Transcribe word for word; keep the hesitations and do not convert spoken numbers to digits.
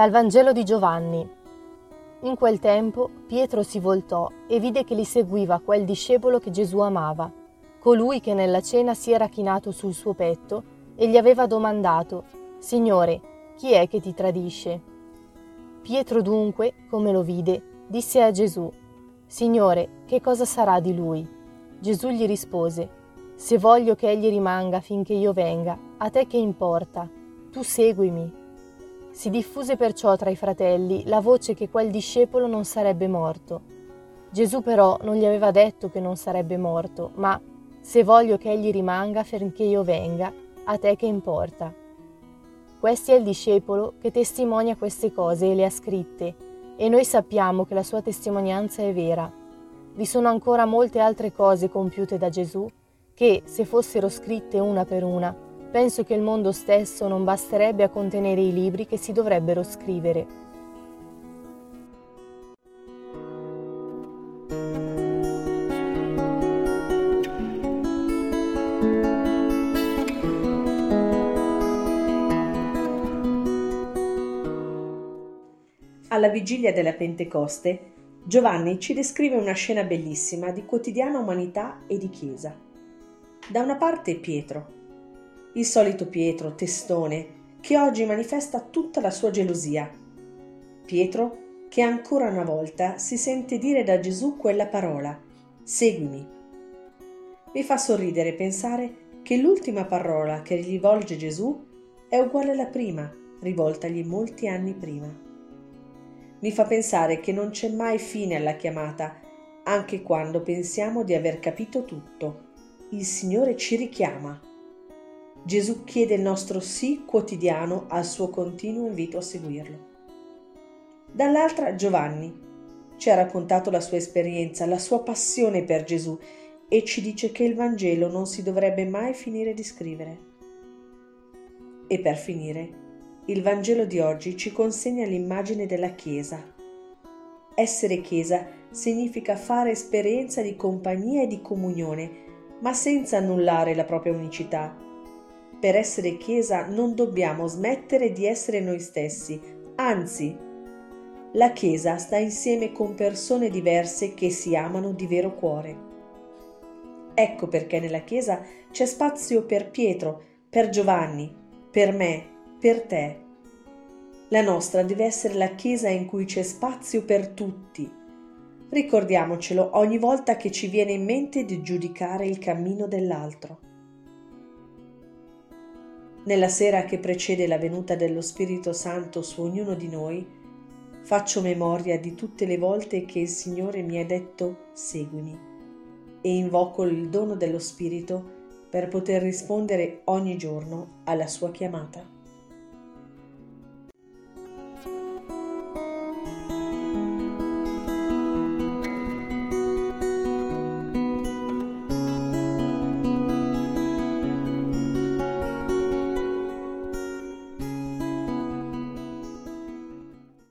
Dal Vangelo di Giovanni. In quel tempo Pietro si voltò e vide che li seguiva quel discepolo che Gesù amava, colui che nella cena si era chinato sul suo petto e gli aveva domandato: «Signore, chi è che ti tradisce?» Pietro dunque, come lo vide, disse a Gesù: «Signore, che cosa sarà di lui?» Gesù gli rispose: «Se voglio che egli rimanga finché io venga, a te che importa? Tu seguimi». Si diffuse perciò tra i fratelli la voce che quel discepolo non sarebbe morto. Gesù però non gli aveva detto che non sarebbe morto, ma «Se voglio che egli rimanga finché io venga, a te che importa?» Questo è il discepolo che testimonia queste cose e le ha scritte, e noi sappiamo che la sua testimonianza è vera. Vi sono ancora molte altre cose compiute da Gesù che, se fossero scritte una per una, penso che il mondo stesso non basterebbe a contenere i libri che si dovrebbero scrivere. Alla vigilia della Pentecoste, Giovanni ci descrive una scena bellissima di quotidiana umanità e di Chiesa. Da una parte Pietro, il solito Pietro, testone, che oggi manifesta tutta la sua gelosia. Pietro che ancora una volta si sente dire da Gesù quella parola: «Seguimi». Mi fa sorridere pensare che l'ultima parola che gli rivolge Gesù è uguale alla prima, rivoltagli molti anni prima. Mi fa pensare che non c'è mai fine alla chiamata, anche quando pensiamo di aver capito tutto. Il Signore ci richiama. Gesù chiede il nostro sì quotidiano al suo continuo invito a seguirlo. Dall'altra Giovanni ci ha raccontato la sua esperienza, la sua passione per Gesù e ci dice che il Vangelo non si dovrebbe mai finire di scrivere. E per finire, il Vangelo di oggi ci consegna l'immagine della Chiesa. Essere Chiesa significa fare esperienza di compagnia e di comunione, ma senza annullare la propria unicità. Per essere Chiesa non dobbiamo smettere di essere noi stessi, anzi, la Chiesa sta insieme con persone diverse che si amano di vero cuore. Ecco perché nella Chiesa c'è spazio per Pietro, per Giovanni, per me, per te. La nostra deve essere la Chiesa in cui c'è spazio per tutti. Ricordiamocelo ogni volta che ci viene in mente di giudicare il cammino dell'altro. Nella sera che precede la venuta dello Spirito Santo su ognuno di noi, faccio memoria di tutte le volte che il Signore mi ha detto «seguimi» e invoco il dono dello Spirito per poter rispondere ogni giorno alla sua chiamata.